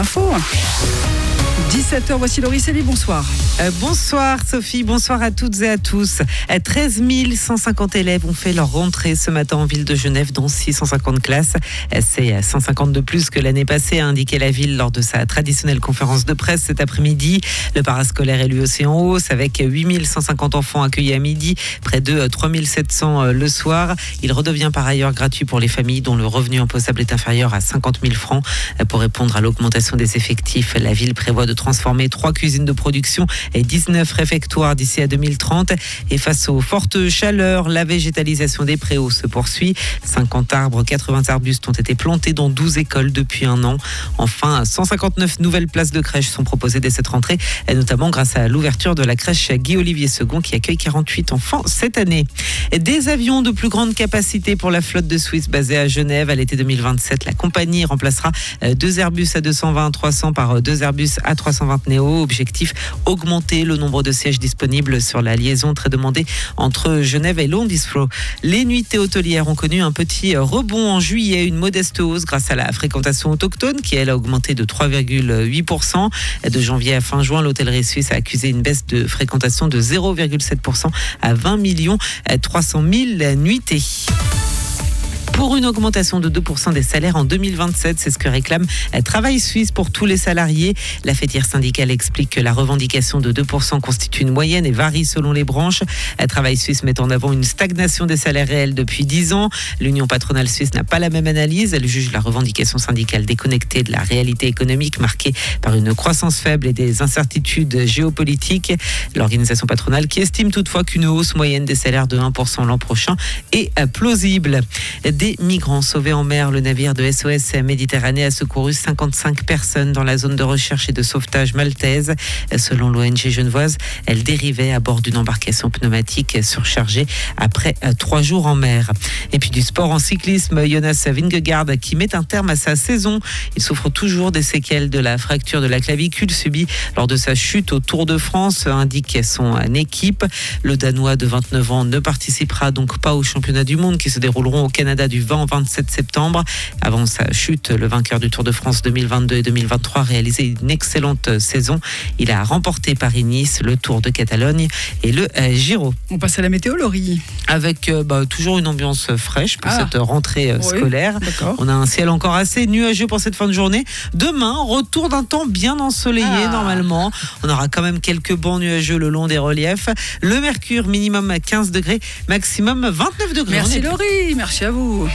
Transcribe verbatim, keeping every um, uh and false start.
Info. dix-sept heures, voici Laurie Célie, bonsoir. Euh, bonsoir Sophie, bonsoir à toutes et à tous. Euh, treize mille cent cinquante élèves ont fait leur rentrée ce matin en ville de Genève dans six cent cinquante classes. Euh, c'est cent cinquante de plus que l'année passée, a indiqué la ville lors de sa traditionnelle conférence de presse cet après-midi. Le parascolaire est lui aussi en hausse avec huit mille cent cinquante enfants accueillis à midi, près de trois mille sept cents le soir. Il redevient par ailleurs gratuit pour les familles dont le revenu imposable est inférieur à cinquante mille francs. Euh, pour répondre à l'augmentation des effectifs, la ville prévoit de transformer trois cuisines de production et dix-neuf réfectoires d'ici à deux mille trente. Et face aux fortes chaleurs, la végétalisation des préaux se poursuit. cinquante arbres, quatre-vingts arbustes ont été plantés dans douze écoles depuis un an. Enfin, cent cinquante-neuf nouvelles places de crèche sont proposées dès cette rentrée, et notamment grâce à l'ouverture de la crèche Guy-Olivier Second qui accueille quarante-huit enfants cette année. Des avions de plus grande capacité pour la flotte de Swiss basée à Genève à l'été deux mille vingt-sept. La compagnie remplacera deux Airbus A deux cent vingt trois cents par deux Airbus A trois cent vingt Neo. Objectif, augmenter le nombre de sièges disponibles sur la liaison très demandée entre Genève et Londres Heathrow. Les nuitées hôtelières ont connu un petit rebond en juillet, une modeste hausse grâce à la fréquentation autochtone qui, elle, a augmenté de trois virgule huit pour cent. De janvier à fin juin, l'hôtellerie suisse a accusé une baisse de fréquentation de zéro virgule sept pour cent à vingt millions trois cent mille nuitées. Pour une augmentation de deux pour cent des salaires en deux mille vingt-sept, c'est ce que réclame Travail Suisse pour tous les salariés. La fêtière syndicale explique que la revendication de deux pour cent constitue une moyenne et varie selon les branches. Travail Suisse met en avant une stagnation des salaires réels depuis dix ans. L'Union patronale suisse n'a pas la même analyse. Elle juge la revendication syndicale déconnectée de la réalité économique marquée par une croissance faible et des incertitudes géopolitiques. L'organisation patronale qui estime toutefois qu'une hausse moyenne des salaires de un pour cent l'an prochain est plausible. Des migrants sauvés en mer, le navire de S O S Méditerranée a secouru cinquante-cinq personnes dans la zone de recherche et de sauvetage maltaise. Selon l'O N G genevoise, elle dérivait à bord d'une embarcation pneumatique surchargée après trois jours en mer. Et puis du sport en cyclisme, Jonas Vingegaard qui met un terme à sa saison. Il souffre toujours des séquelles de la fracture de la clavicule subie lors de sa chute au Tour de France, indique son équipe. Le Danois de vingt-neuf ans ne participera donc pas aux championnats du monde qui se dérouleront au Canada du vingt au vingt-sept septembre. Avant sa chute, le vainqueur du Tour de France deux mille vingt-deux et deux mille vingt-trois réalisait une excellente saison. Il a remporté Paris-Nice, le Tour de Catalogne et le euh, Giro. On passe à la météo, Laurie. Avec euh, bah, toujours une ambiance fraîche pour Ah. cette rentrée euh, Oui, scolaire. d'accord. On a un ciel encore assez nuageux pour cette fin de journée. Demain, retour d'un temps bien ensoleillé Ah. normalement. On aura quand même quelques bancs nuageux le long des reliefs. Le mercure minimum à quinze degrés, maximum vingt-neuf degrés. Merci On est- Laurie, merci à vous.